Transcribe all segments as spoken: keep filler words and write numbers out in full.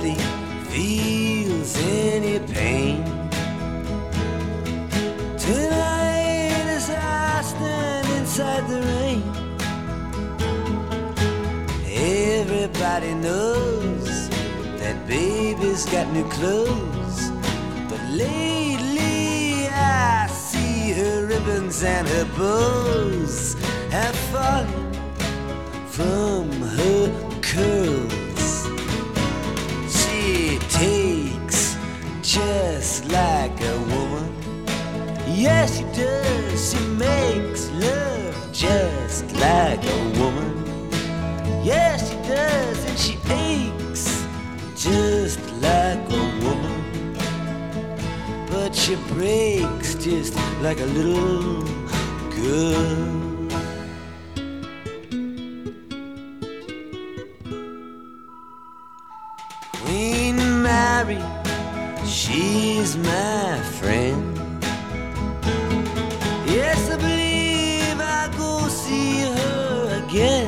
nobody feels any pain. Tonight as I stand inside the rain, everybody knows that baby's got new clothes. But lately I see her ribbons and her bows have fallen from her curls. She takes just like a woman. Yes, she does. She makes love just like a woman. Yes, she does. And she aches just like a woman. But she breaks just like a little girl. Queen Mary, she's my friend. Yes, I believe I'll go see her again.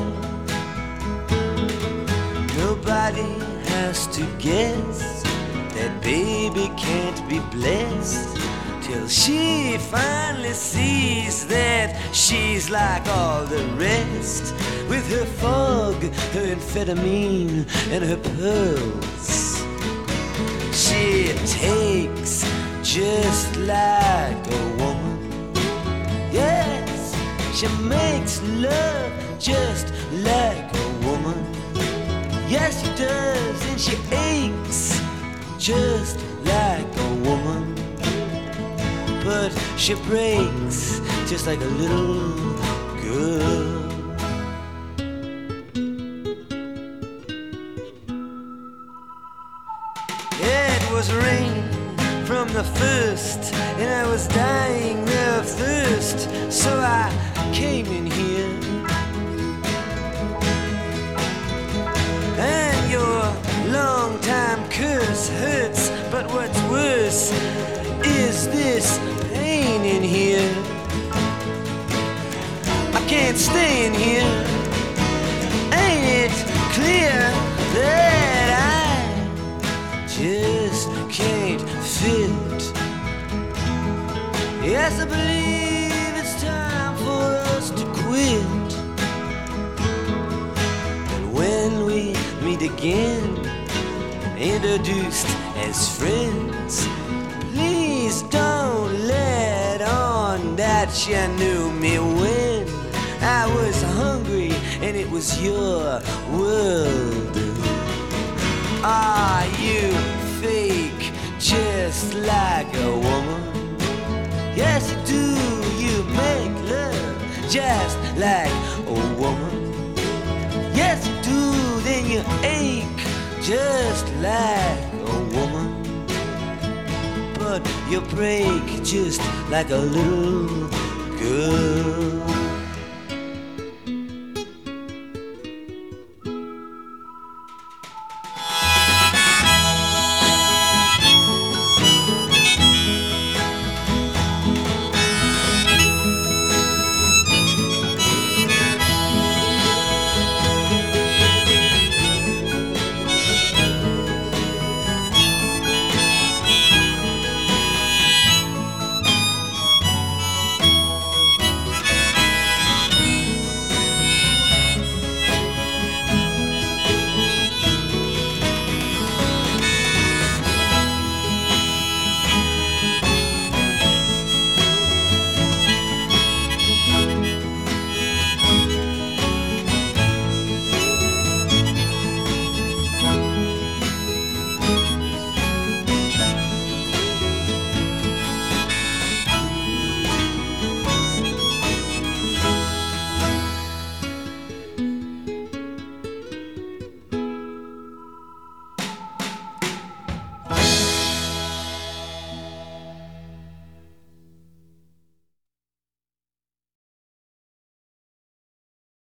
Nobody has to guess that baby can't be blessed till she finally sees that she's like all the rest, with her fog, her amphetamine, and her pearls. She takes just like a woman. Yes, she makes love just like a woman. Yes, she does, and she aches just like a woman. But she breaks just like a little girl. It was rain from the first, and I was dying of thirst, so I came in here. And your long-time curse hurts, but what's worse is this pain in here. I can't stay in here. Ain't it clear that I just can't fit? Yes, I believe it's time for us to quit. And when we meet again, introduced as friends, please don't let on that you knew me when I was hungry and it was your world. Are you fake just like a woman? Yes, you do. You make love just like a woman. Yes, you do. Then you ache just like a woman. But you break just like a little girl.